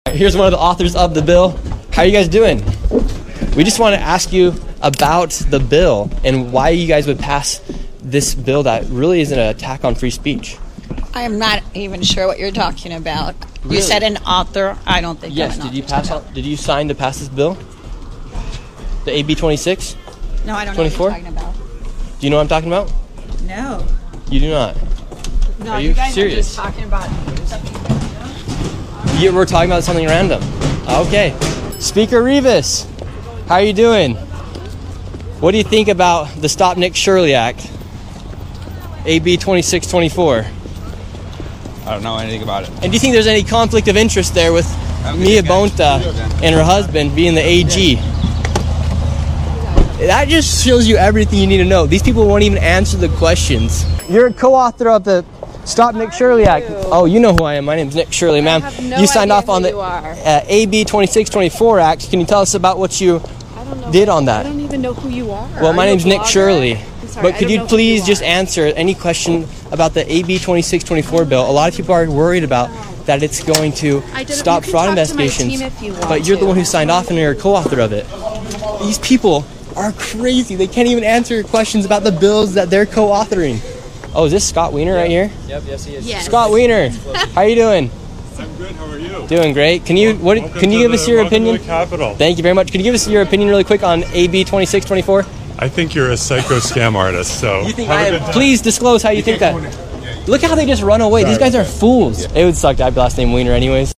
Here's one of the authors of the bill. How are you guys doing? We just want to ask you about the bill and why you guys would pass this bill that really is an attack on free speech. I am not even sure what you're talking about. Really? You said an author. I don't think Yes, I'm an did you author. did you sign to pass this bill? The AB 26? No, I don't 24? know what you're talking about. Do you know what I'm talking about? No. You do not. No, Are you guys serious? are just talking about something. We're talking about something random. Okay. Speaker Rivas, how are you doing? What do you think about the Stop Nick Shirley Act? AB 2624. I don't know anything about it. And do you think there's any conflict of interest there with Mia Bonta and her husband being the AG? That just shows you everything you need to know. These people won't even answer the questions. You're a co-author of the Stop Nick Shirley Act. Oh, you know who I am. My name's Nick Shirley, ma'am. You signed off on the AB 2624 Act. Can you tell us about what you did on that? I don't even know who you are. Well, my name's Nick Shirley. Sorry, But could you please just answer any question about the AB 2624 bill? A lot of people are worried about that it's going to stop fraud investigations. But you're the one who signed off and you're a co-author of it. These people are crazy. They can't even answer questions about the bills that they're co-authoring. Oh, is this Scott Wiener right here? Yep, yes he is. Yes. Scott Wiener, how are you doing? I'm good. How are you? Doing great. Can you give us your opinion? To the Capitol. Thank you very much. Can you give us your opinion really quick on AB 2624? I think you're a psycho scam artist. So You think have I a am? good time. Please disclose how you think that. Look how they just run away. These guys are fools. It would suck to have the last name Wiener anyways.